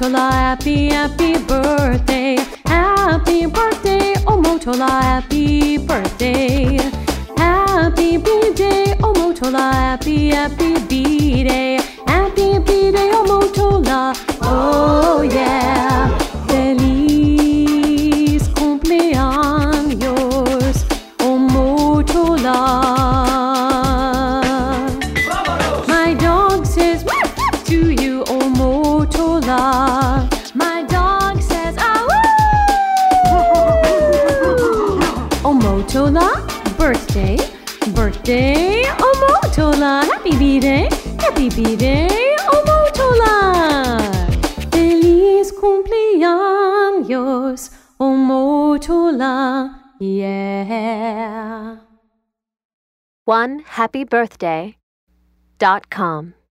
Omotola, happy, happy birthday. Happy birthday, Omotola, happy birthday. Happy B-Day, Omotola, happy, happy B-Day. Happy B-Day, Omotola, oh yeah. Feliz cumpleaños, Omotola. My dog says to you, Omotola. My dog says, ah woo! Omotola, birthday, birthday, Omotola. Happy B-Day, happy B-Day, Omotola. Feliz cumpleaños, Omotola, yeah. OneHappyBirthday.com